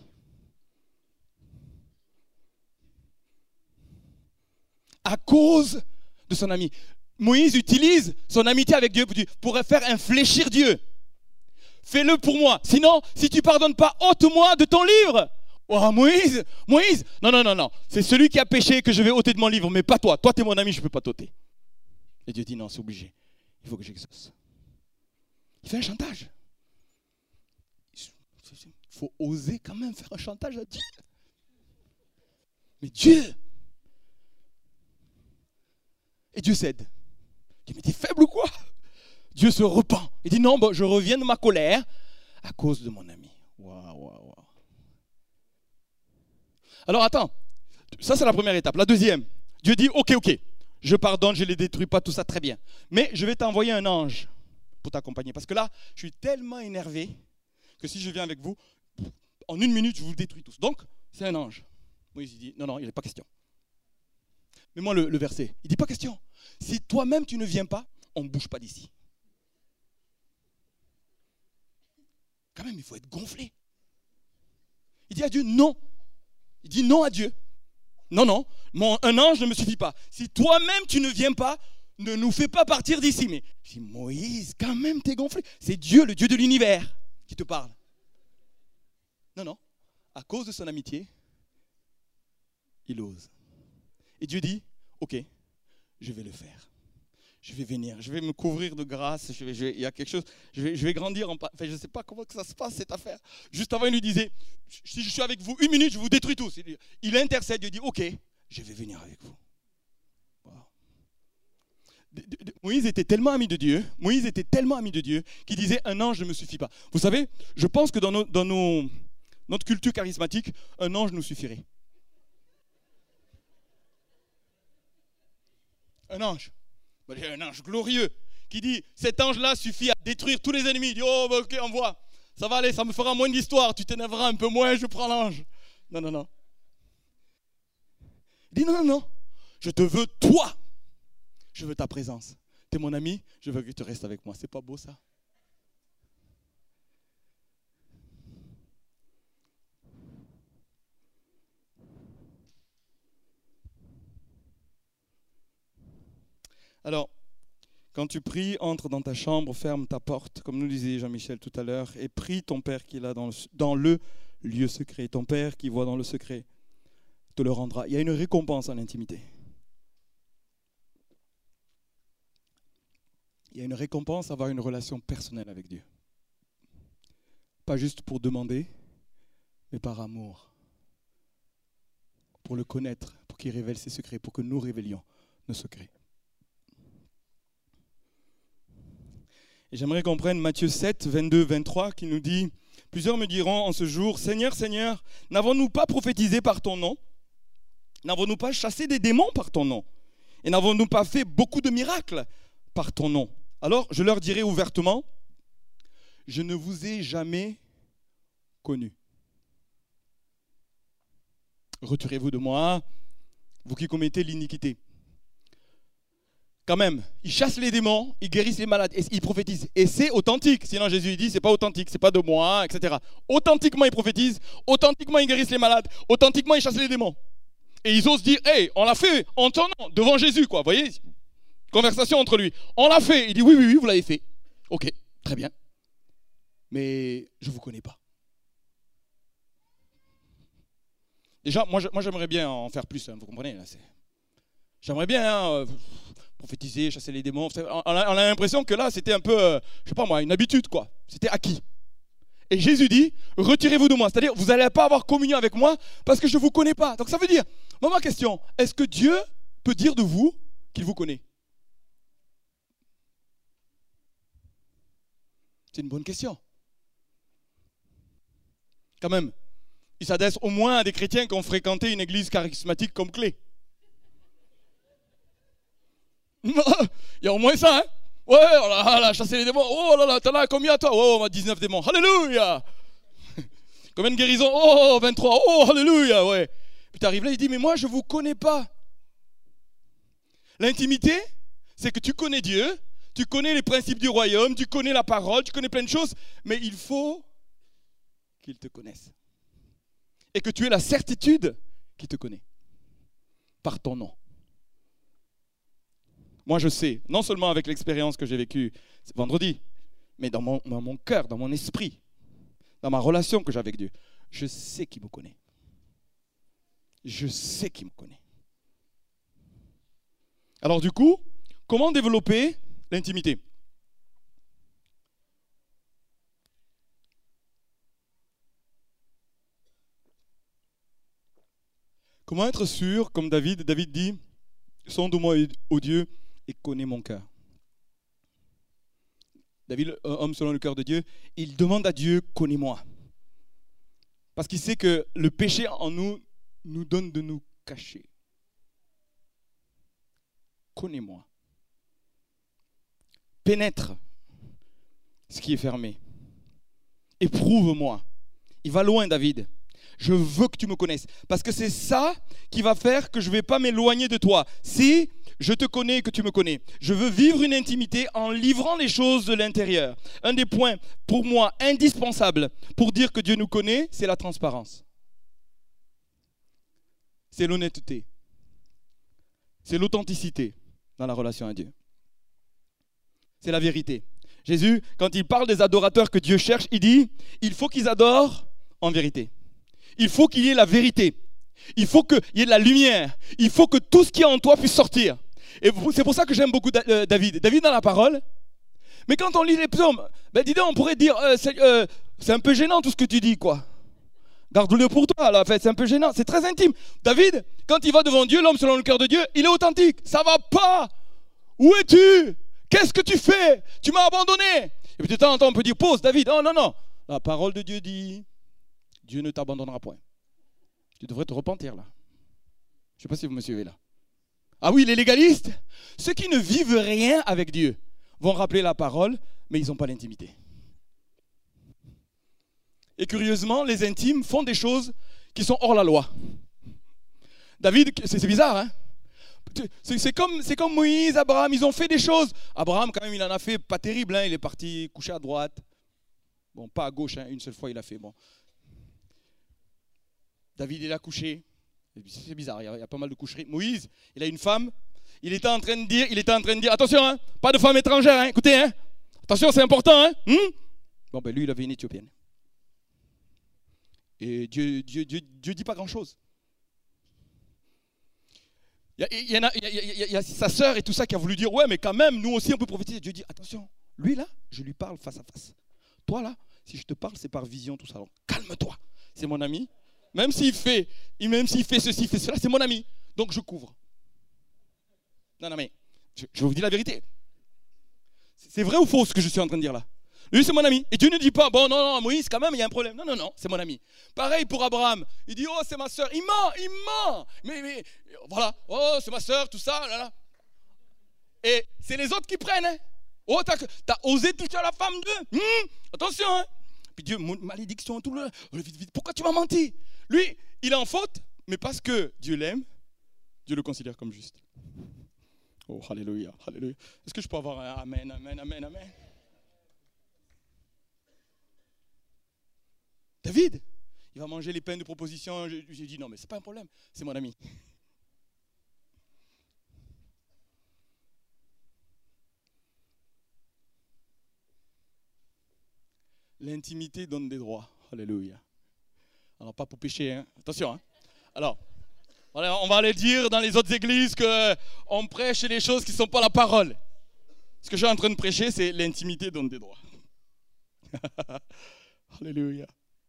À cause de son ami. Moïse utilise son amitié avec Dieu pour faire infléchir Dieu. Fais-le pour moi. Sinon, si tu ne pardonnes pas, ôte-moi de ton livre. Oh, Moïse, non. C'est celui qui a péché que je vais ôter de mon livre, mais pas toi. Toi, tu es mon ami, je ne peux pas t'ôter. Et Dieu dit, non, c'est obligé. Il faut que j'exauce. Il fait un chantage. Il faut oser quand même faire un chantage à Dieu. Mais Dieu. Et Dieu cède. Dieu, mais t'es faible ou quoi? Dieu se repent. Il dit, non, je reviens de ma colère à cause de mon ami. Waouh. Alors attends, ça c'est la première étape. La deuxième, Dieu dit, ok, je pardonne, je ne les détruis pas, tout ça très bien. Mais je vais t'envoyer un ange pour t'accompagner. Parce que là, je suis tellement énervé que si je viens avec vous, en 1 minute, je vous détruis tous. Donc, c'est un ange. Moïse dit, non, il n'est pas question. Mais moi, le verset, il dit pas question. Si toi-même tu ne viens pas, on ne bouge pas d'ici. Quand même, il faut être gonflé. Il dit à Dieu, non. Il dit non à Dieu. Non, un ange ne me suffit pas. Si toi-même tu ne viens pas, ne nous fais pas partir d'ici. Mais je dis, Moïse, quand même, t'es gonflé. C'est Dieu, le Dieu de l'univers, qui te parle. Non. À cause de son amitié, il ose. Et Dieu dit, ok, je vais le faire. Je vais venir, je vais me couvrir de grâce, il y a quelque chose, je vais grandir, enfin je ne sais pas comment que ça se passe cette affaire. Juste avant il lui disait, si je suis avec vous 1 minute, je vous détruis tous. Il intercède, il dit, ok, je vais venir avec vous. Wow. Moïse était tellement ami de Dieu, qu'il disait, un ange ne me suffit pas. Vous savez, je pense que dans notre culture charismatique, un ange nous suffirait. Un ange. Un ange glorieux qui dit, cet ange-là suffit à détruire tous les ennemis. Il dit, oh, ok, envoie. Ça va aller, ça me fera moins d'histoire. Tu t'énerveras un peu moins, je prends l'ange. Non. Il dit, non. Je te veux, toi. Je veux ta présence. Tu es mon ami, je veux que tu restes avec moi. C'est pas beau, ça? Alors, quand tu pries, entre dans ta chambre, ferme ta porte, comme nous disait Jean-Michel tout à l'heure, et prie ton Père qui est là dans le lieu secret. Ton Père qui voit dans le secret te le rendra. Il y a une récompense en l'intimité. Il y a une récompense à avoir une relation personnelle avec Dieu. Pas juste pour demander, mais par amour. Pour le connaître, pour qu'il révèle ses secrets, pour que nous révélions nos secrets. Et j'aimerais qu'on prenne Matthieu 7, 22, 23, qui nous dit, « Plusieurs me diront en ce jour, Seigneur, Seigneur, n'avons-nous pas prophétisé par ton nom? N'avons-nous pas chassé des démons par ton nom? Et n'avons-nous pas fait beaucoup de miracles par ton nom? Alors je leur dirai ouvertement, je ne vous ai jamais connu. Retirez-vous de moi, vous qui commettez l'iniquité. » Quand même, ils chassent les démons, ils guérissent les malades, et ils prophétisent. Et c'est authentique. Sinon Jésus dit, c'est pas authentique, c'est pas de moi, etc. Authentiquement, ils prophétisent, authentiquement, ils guérissent les malades, authentiquement, ils chassent les démons. Et ils osent dire, hey, on l'a fait en ton nom, devant Jésus, quoi. Vous voyez? Conversation entre lui. On l'a fait. Il dit, oui, vous l'avez fait. Ok, très bien. Mais je ne vous connais pas. Déjà, moi j'aimerais bien en faire plus, hein, vous comprenez là, J'aimerais bien prophétiser, chasser les démons. On a l'impression que là, c'était un peu, je sais pas moi, une habitude, quoi. C'était acquis. Et Jésus dit, retirez-vous de moi. C'est-à-dire, vous n'allez pas avoir communion avec moi parce que je ne vous connais pas. Donc ça veut dire, moi, ma question, est-ce que Dieu peut dire de vous qu'il vous connaît? C'est une bonne question. Quand même, il s'adresse au moins à des chrétiens qui ont fréquenté une église charismatique comme Clé. Il y a au moins ça, hein? Ouais, oh là là, chasser les démons. Oh là là, t'en as combien toi? Oh, on a 19 démons. Alléluia! Combien de guérisons? Oh, 23. Oh, alléluia, ouais. Puis tu arrives là, il dit, mais moi, je ne vous connais pas. L'intimité, c'est que tu connais Dieu, tu connais les principes du royaume, tu connais la parole, tu connais plein de choses, mais il faut qu'il te connaisse. Et que tu aies la certitude qu'il te connaît. Par ton nom. Moi, je sais, non seulement avec l'expérience que j'ai vécue vendredi, mais dans mon cœur, dans mon esprit, dans ma relation que j'ai avec Dieu, je sais qu'il me connaît. Je sais qu'il me connaît. Alors du coup, comment développer l'intimité? Comment être sûr, comme David dit, sonde-moi, ô Dieu, et connais mon cœur. David, homme selon le cœur de Dieu, il demande à Dieu, connais-moi. Parce qu'il sait que le péché en nous donne de nous cacher. Connais-moi. Pénètre ce qui est fermé. Éprouve-moi. Il va loin, David. Je veux que tu me connaisses. Parce que c'est ça qui va faire que je ne vais pas m'éloigner de toi. Si je te connais et que tu me connais, je veux vivre une intimité en livrant les choses de l'intérieur. Un des points, pour moi, indispensables pour dire que Dieu nous connaît, c'est la transparence. C'est l'honnêteté. C'est l'authenticité dans la relation à Dieu. C'est la vérité. Jésus, quand il parle des adorateurs que Dieu cherche, il dit, il faut qu'ils adorent en vérité. Il faut qu'il y ait la vérité. Il faut qu'il y ait de la lumière. Il faut que tout ce qui est en toi puisse sortir. Et c'est pour ça que j'aime beaucoup David. David dans la parole. Mais quand on lit les psaumes, ben dis donc, on pourrait dire, c'est un peu gênant tout ce que tu dis, quoi. Garde-le pour toi, là. En fait, c'est un peu gênant. C'est très intime. David, quand il va devant Dieu, l'homme selon le cœur de Dieu, il est authentique. Ça va pas. Où es-tu? Qu'est-ce que tu fais? Tu m'as abandonné. Et puis de temps en temps, on peut dire, pause, David. Oh non, non. La parole de Dieu dit, Dieu ne t'abandonnera point. Tu devrais te repentir là. Je ne sais pas si vous me suivez là. Ah oui, les légalistes, ceux qui ne vivent rien avec Dieu, vont rappeler la parole, mais ils n'ont pas l'intimité. Et curieusement, les intimes font des choses qui sont hors la loi. David, c'est bizarre, hein? C'est comme Moïse, Abraham, ils ont fait des choses. Abraham, quand même, il en a fait pas terrible, hein? Il est parti coucher à droite. Bon, pas à gauche, hein? Une seule fois il a fait. Bon. David, il a couché. C'est bizarre, il y a pas mal de coucheries. Moïse, il a une femme. Il était en train de dire, attention, hein, pas de femme étrangère, hein, écoutez, hein, attention, c'est important. Hein, Bon, ben lui, il avait une Éthiopienne. Et Dieu dit pas grand-chose. Il y a sa sœur et tout ça qui a voulu dire, ouais, mais quand même, nous aussi, on peut prophétiser. Dieu dit, attention, lui là, je lui parle face à face. Toi là, si je te parle, c'est par vision, tout ça. Alors, calme-toi, c'est mon ami. Même s'il fait ceci, fait cela, c'est mon ami. Donc je couvre. Non, mais je vous dis la vérité. C'est vrai ou faux ce que je suis en train de dire là? Lui, c'est mon ami. Et Dieu ne dit pas, bon, non, Moïse, quand même, il y a un problème. Non, c'est mon ami. Pareil pour Abraham. Il dit, oh, c'est ma soeur. Il ment. Mais voilà. Oh, c'est ma soeur, tout ça. Là, là. Et c'est les autres qui prennent. Hein. Oh, t'as osé toucher à la femme d'eux. Attention. Hein. Puis Dieu, malédiction, tout le. Vite. Pourquoi tu m'as menti? Lui, il est en faute, mais parce que Dieu l'aime, Dieu le considère comme juste. Oh, alléluia, alléluia. Est-ce que je peux avoir un amen, amen, amen, amen? David, il va manger les pains de proposition. J'ai dit non, mais c'est pas un problème, c'est mon ami. L'intimité donne des droits. Alléluia. Alors, pas pour pécher, hein. Attention. Hein. Alors, On va aller dire dans les autres églises qu'on prêche des choses qui ne sont pas la parole. Ce que je suis en train de prêcher, c'est l'intimité donne des droits. Alléluia.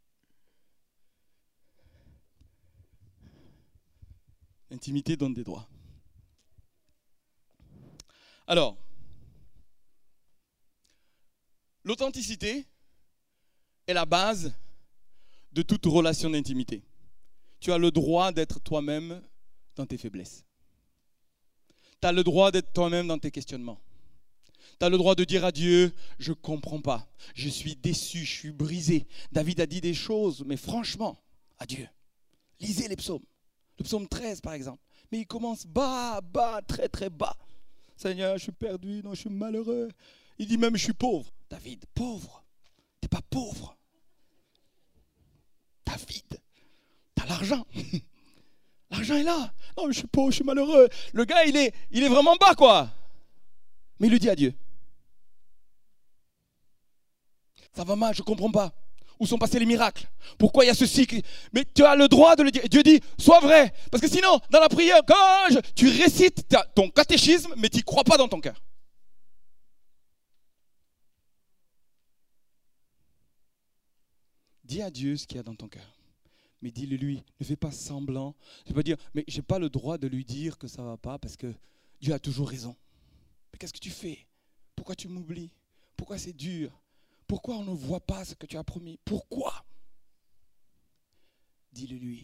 L'intimité donne des droits. Alors, l'authenticité est la base de toute relation d'intimité. Tu as le droit d'être toi-même dans tes faiblesses. Tu as le droit d'être toi-même dans tes questionnements. Tu as le droit de dire à Dieu, je ne comprends pas, je suis déçu, je suis brisé. David a dit des choses, mais franchement, à Dieu. Lisez les psaumes. Le psaume 13, par exemple. Mais il commence bas, très, très bas. Seigneur, je suis perdu, non, je suis malheureux. Il dit même, je suis pauvre. David, pauvre. Tu n'es pas pauvre. David, tu as l'argent. L'argent est là. Non, mais je suis pauvre, je suis malheureux. Le gars, il est vraiment bas, quoi. Mais il le dit à Dieu. Ça va mal, je ne comprends pas. Où sont passés les miracles? Pourquoi il y a ceci? Mais tu as le droit de le dire. Dieu dit, sois vrai. Parce que sinon, dans la prière, tu récites ton catéchisme, mais tu n'y crois pas dans ton cœur. Dis à Dieu ce qu'il y a dans ton cœur. Mais dis-le lui. Ne fais pas semblant. Je ne peux pas dire, mais je n'ai pas le droit de lui dire que ça ne va pas parce que Dieu a toujours raison. Mais qu'est-ce que tu fais? Pourquoi tu m'oublies? Pourquoi c'est dur? Pourquoi on ne voit pas ce que tu as promis? Pourquoi? Dis-le lui.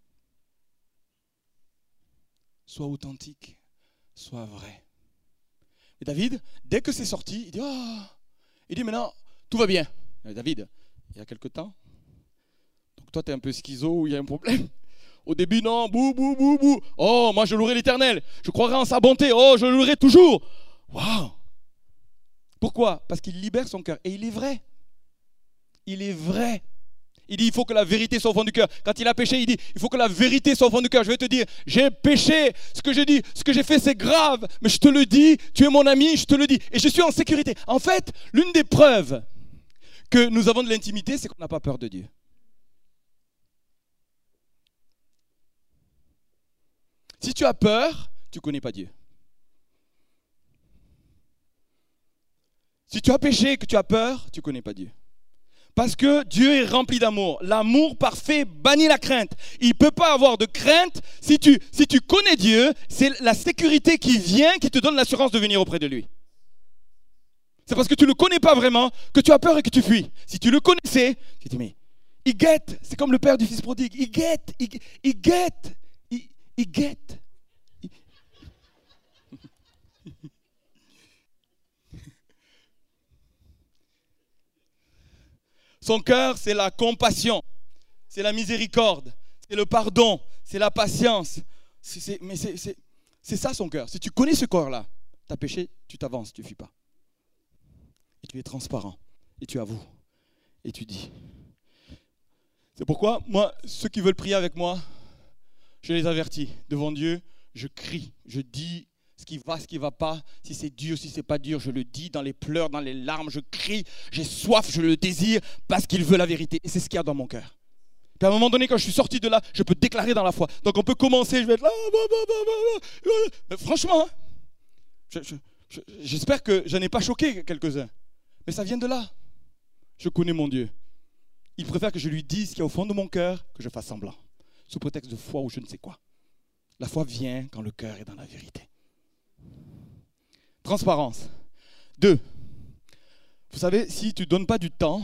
Sois authentique, sois vrai. Et David, dès que c'est sorti, il dit, il dit maintenant, tout va bien. David, il y a quelque temps, donc toi tu es un peu schizo ou il y a un problème. Au début, non, bou. Oh, moi je louerai l'Éternel. Je croirai en sa bonté. Oh, je le louerai toujours. Waouh! Pourquoi? Parce qu'il libère son cœur. Et il est vrai. Il est vrai. Il dit, il faut que la vérité soit au fond du cœur. Quand il a péché, il dit, il faut que la vérité soit au fond du cœur. Je vais te dire, j'ai péché. Ce que j'ai dit, ce que j'ai fait, c'est grave. Mais je te le dis, tu es mon ami, je te le dis. Et je suis en sécurité. En fait, l'une des preuves que nous avons de l'intimité, c'est qu'on n'a pas peur de Dieu. Si tu as peur, tu ne connais pas Dieu. Si tu as péché et que tu as peur, tu ne connais pas Dieu. Parce que Dieu est rempli d'amour. L'amour parfait bannit la crainte. Il ne peut pas avoir de crainte. Si tu connais Dieu, c'est la sécurité qui vient, qui te donne l'assurance de venir auprès de lui. C'est parce que tu ne le connais pas vraiment que tu as peur et que tu fuis. Si tu le connaissais, tu te dis, mais il guette. C'est comme le père du fils prodigue. Il guette. Il guette. Son cœur, c'est la compassion, c'est la miséricorde, c'est le pardon, c'est la patience. C'est ça son cœur. Si tu connais ce corps-là, tu as péché, tu t'avances, tu ne fuis pas. Et tu es transparent, et tu avoues, et tu dis. C'est pourquoi, moi, ceux qui veulent prier avec moi, je les avertis. Devant Dieu, je crie, je dis ce qui va pas. Si c'est dur, si c'est pas dur, je le dis dans les pleurs, dans les larmes, je crie, j'ai soif, je le désire parce qu'il veut la vérité. Et c'est ce qu'il y a dans mon cœur. Puis à un moment donné, quand je suis sorti de là, je peux déclarer dans la foi. Donc on peut commencer, je vais être là. Mais franchement, j'espère que je n'ai pas choqué quelques-uns. Mais ça vient de là. Je connais mon Dieu. Il préfère que je lui dise ce qu'il y a au fond de mon cœur que je fasse semblant. Sous prétexte de foi ou je ne sais quoi. La foi vient quand le cœur est dans la vérité. Transparence. 2. Vous savez, si tu ne donnes pas du temps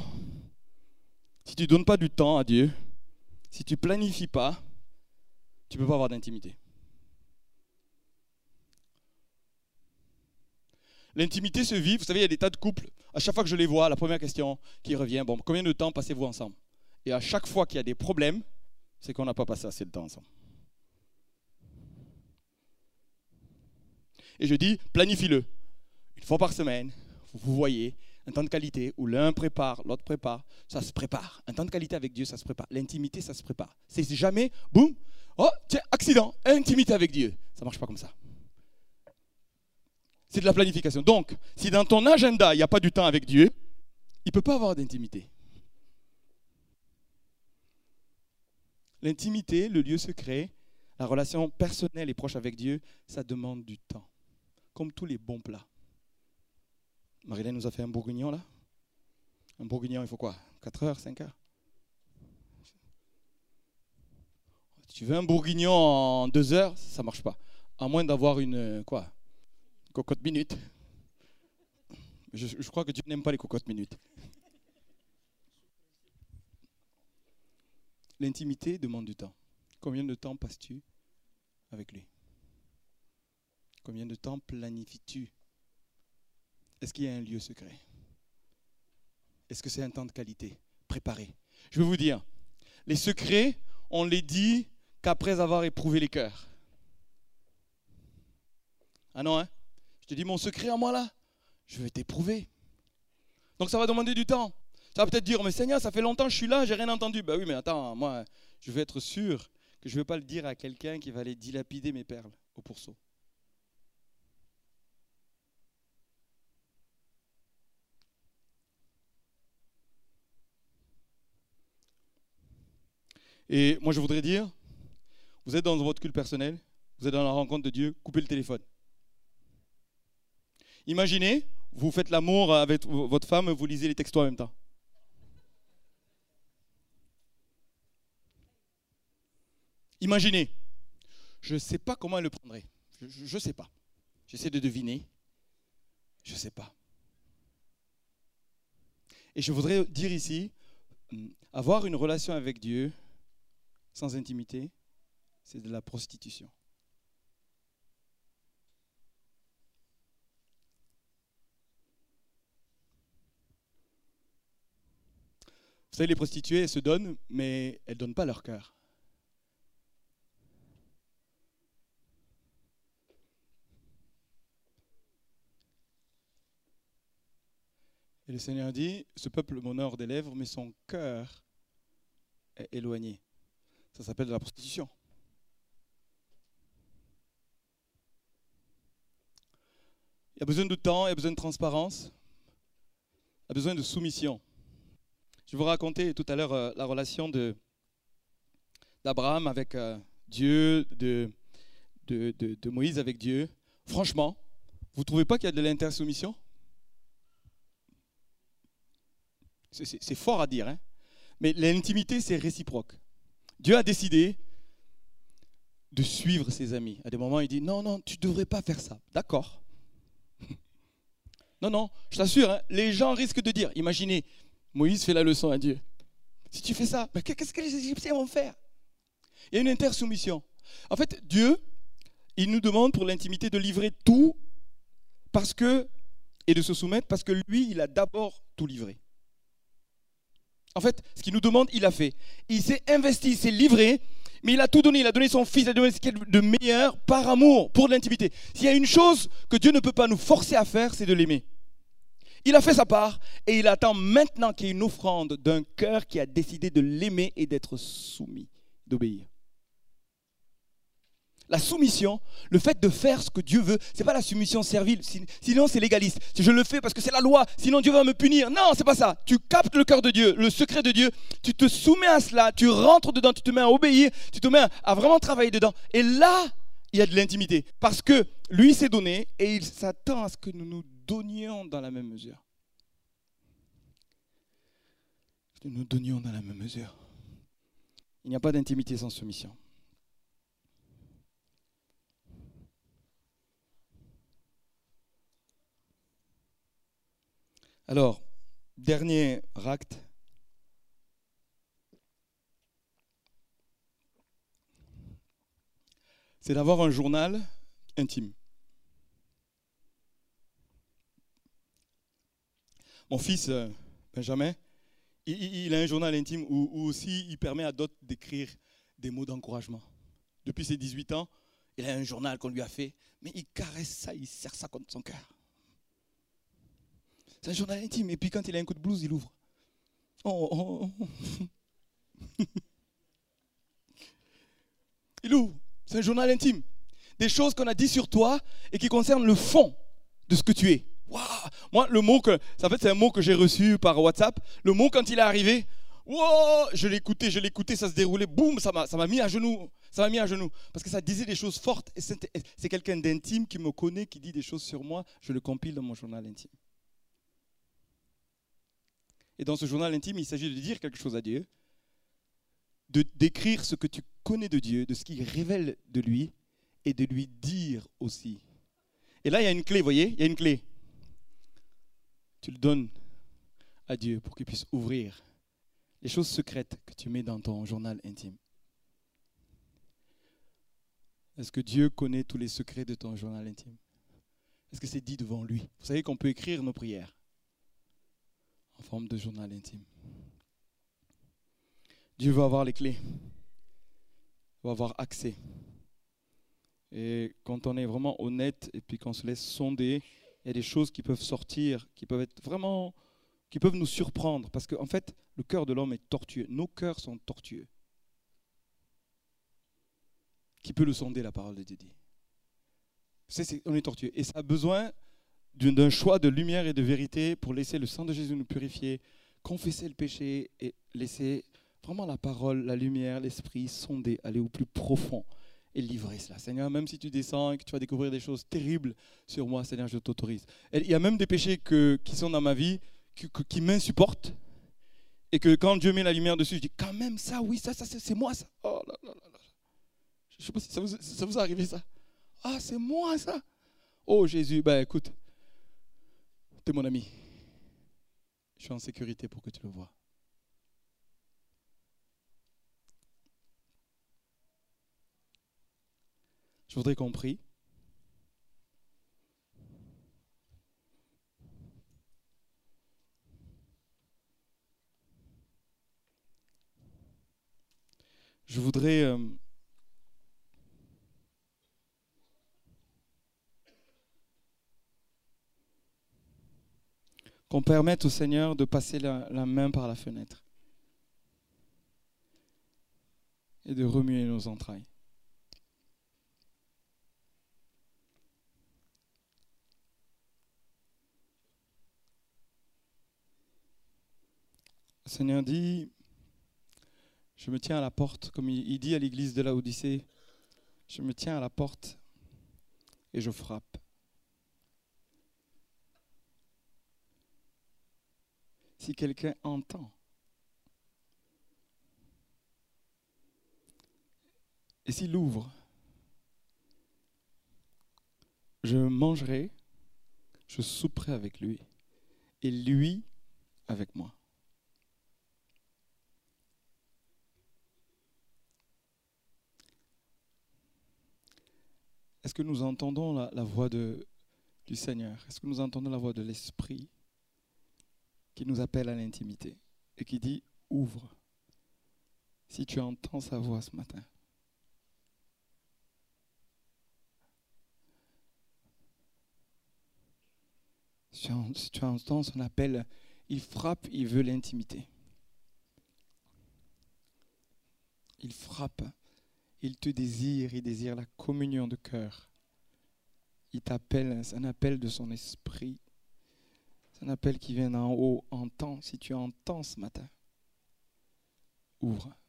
à Dieu, si tu ne planifies pas, tu ne peux pas avoir d'intimité. L'intimité se vit, vous savez, il y a des tas de couples. À chaque fois que je les vois, la première question qui revient, bon, combien de temps passez-vous ensemble? Et à chaque fois qu'il y a des problèmes, c'est qu'on n'a pas passé assez de temps ensemble. Et je dis, planifie-le. Une fois par semaine, vous voyez, un temps de qualité où l'un prépare, l'autre prépare, ça se prépare. Un temps de qualité avec Dieu, ça se prépare. L'intimité, ça se prépare. C'est jamais, boum, oh, tiens, accident, intimité avec Dieu. Ça ne marche pas comme ça. C'est de la planification. Donc, si dans ton agenda, il n'y a pas du temps avec Dieu, il ne peut pas avoir d'intimité. L'intimité, le lieu secret, La relation personnelle et proche avec Dieu, ça demande du temps. Comme tous les bons plats. Marilyn nous a fait un bourguignon là. Un bourguignon, il faut quoi? 4 heures, 5 heures? Si tu veux un bourguignon en 2 heures, ça ne marche pas. À moins d'avoir une cocotte minute. Je crois que Dieu n'aime pas les cocottes minutes. L'intimité demande du temps. Combien de temps passes-tu avec lui? Combien de temps planifies-tu? Est-ce qu'il y a un lieu secret? Est-ce que c'est un temps de qualité? Préparé. Je veux vous dire, les secrets, on les dit qu'après avoir éprouvé les cœurs. Ah non, hein? Je te dis mon secret à moi là, je vais t'éprouver. Donc ça va demander du temps. Ça va peut-être dire, mais Seigneur, ça fait longtemps que je suis là, j'ai rien entendu. Ben oui, mais attends, moi, je veux être sûr que je ne vais pas le dire à quelqu'un qui va aller dilapider mes perles au pourceau. Et moi, je voudrais dire, vous êtes dans votre culte personnel, vous êtes dans la rencontre de Dieu, coupez le téléphone. Imaginez, vous faites l'amour avec votre femme, vous lisez les textos en même temps. Imaginez, je ne sais pas comment elle le prendrait. Je ne sais pas. J'essaie de deviner. Je ne sais pas. Et je voudrais dire ici, avoir une relation avec Dieu sans intimité, c'est de la prostitution. Vous savez, les prostituées, elles se donnent, mais elles ne donnent pas leur cœur. Et le Seigneur dit, ce peuple m'honore des lèvres, mais son cœur est éloigné. Ça s'appelle de la prostitution. Il y a besoin de temps, il y a besoin de transparence, il y a besoin de soumission. Je vais vous raconter tout à l'heure la relation d'Abraham avec Dieu, de Moïse avec Dieu. Franchement, vous ne trouvez pas qu'il y a de l'intersoumission? C'est fort à dire, hein? Mais l'intimité, c'est réciproque. Dieu a décidé de suivre ses amis. À des moments, il dit, non, tu ne devrais pas faire ça. D'accord. Non, je t'assure, hein, les gens risquent de dire, imaginez, Moïse fait la leçon à Dieu. Si tu fais ça, qu'est-ce que les Égyptiens vont faire? Il y a une intersoumission. En fait, Dieu, il nous demande pour l'intimité de livrer tout et de se soumettre parce que lui, il a d'abord tout livré. En fait, ce qu'il nous demande, il a fait. Il s'est investi, il s'est livré, mais il a tout donné. Il a donné son fils, il a donné ce qu'il y a de meilleur par amour, pour l'intimité. S'il y a une chose que Dieu ne peut pas nous forcer à faire, c'est de l'aimer. Il a fait sa part et il attend maintenant qu'il y ait une offrande d'un cœur qui a décidé de l'aimer et d'être soumis, d'obéir. La soumission, le fait de faire ce que Dieu veut, ce n'est pas la soumission servile, sinon c'est légaliste. Si je le fais parce que c'est la loi, sinon Dieu va me punir. Non, c'est pas ça. Tu captes le cœur de Dieu, le secret de Dieu, tu te soumets à cela, tu rentres dedans, tu te mets à obéir, tu te mets à vraiment travailler dedans. Et là, il y a de l'intimité. Parce que lui s'est donné et il s'attend à ce que nous nous donnions dans la même mesure. Que nous donnions dans la même mesure. Il n'y a pas d'intimité sans soumission. Alors, dernier acte. C'est d'avoir un journal intime. Mon fils, Benjamin, il a un journal intime où aussi il permet à d'autres d'écrire des mots d'encouragement. Depuis ses 18 ans, il a un journal qu'on lui a fait, mais il caresse ça, il serre ça contre son cœur. C'est un journal intime. Et puis quand il a un coup de blues, il ouvre. Il ouvre. C'est un journal intime. Des choses qu'on a dit sur toi et qui concernent le fond de ce que tu es. Wow. Moi, le mot c'est un mot que j'ai reçu par WhatsApp. Le mot, quand il est arrivé, Wow, je l'écoutais, ça se déroulait, boum, ça m'a mis à genoux. Ça m'a mis à genoux. Parce que ça disait des choses fortes. Et c'est quelqu'un d'intime qui me connaît, qui dit des choses sur moi. Je le compile dans mon journal intime. Et dans ce journal intime, il s'agit de dire quelque chose à Dieu, d'écrire ce que tu connais de Dieu, de ce qu'il révèle de lui, et de lui dire aussi. Et là, il y a une clé, vous voyez, il y a une clé. Tu le donnes à Dieu pour qu'il puisse ouvrir les choses secrètes que tu mets dans ton journal intime. Est-ce que Dieu connaît tous les secrets de ton journal intime? Est-ce que c'est dit devant lui? Vous savez qu'on peut écrire nos prières en forme de journal intime. Dieu veut avoir les clés. Il veut avoir accès. Et quand on est vraiment honnête et puis qu'on se laisse sonder, il y a des choses qui peuvent sortir, qui peuvent être vraiment, qui peuvent nous surprendre. Parce qu'en fait, le cœur de l'homme est tortueux. Nos cœurs sont tortueux. Qui peut le sonder, la parole de Dieu dit? On est tortueux. Et ça a besoin d'un choix de lumière et de vérité pour laisser le sang de Jésus nous purifier, confesser le péché et laisser vraiment la parole, la lumière, l'esprit sonder, aller au plus profond et livrer cela. Seigneur, même si tu descends et que tu vas découvrir des choses terribles sur moi, Seigneur, je t'autorise. Il y a même des péchés qui sont dans ma vie, qui m'insupportent, et que quand Dieu met la lumière dessus, je dis quand même ça, oui, ça c'est moi ça. Oh là là là là. Je ne sais pas si ça vous est arrivé ça. Ah, c'est moi ça. Oh Jésus, ben écoute, tu es mon ami. Je suis en sécurité pour que tu le vois. Je voudrais qu'on prie. Je voudrais qu'on permette au Seigneur de passer la main par la fenêtre et de remuer nos entrailles. Le Seigneur dit, je me tiens à la porte, comme il dit à l'église de Laodicée, je me tiens à la porte et je frappe. Si quelqu'un entend et s'il ouvre, je mangerai, je souperai avec lui et lui avec moi. Est-ce que nous entendons la voix du Seigneur? Est-ce que nous entendons la voix de l'Esprit qui nous appelle à l'intimité et qui dit « Ouvre ». Si tu entends sa voix ce matin, si tu entends son appel, il frappe, il veut l'intimité. Il frappe, il te désire, il désire la communion de cœur. Il t'appelle, c'est un appel de son esprit. C'est un appel qui vient d'en haut. Entends, si tu entends ce matin, ouvre.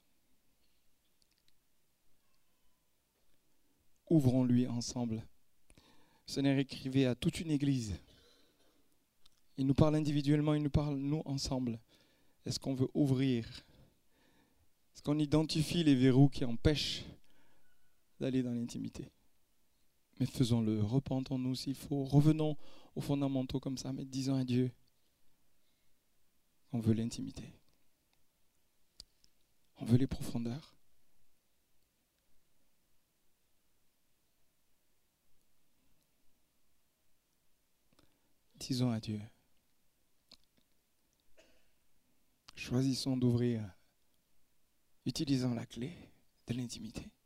Ouvrons-lui ensemble. Le Seigneur écrivait à toute une église. Il nous parle individuellement, il nous parle nous ensemble. Est-ce qu'on veut ouvrir? Est-ce qu'on identifie les verrous qui empêchent d'aller dans l'intimité? Mais faisons-le, repentons-nous s'il faut, revenons aux fondamentaux comme ça, mais disons à Dieu qu'on veut l'intimité. On veut les profondeurs. Disons à Dieu. Choisissons d'ouvrir, utilisant la clé de l'intimité.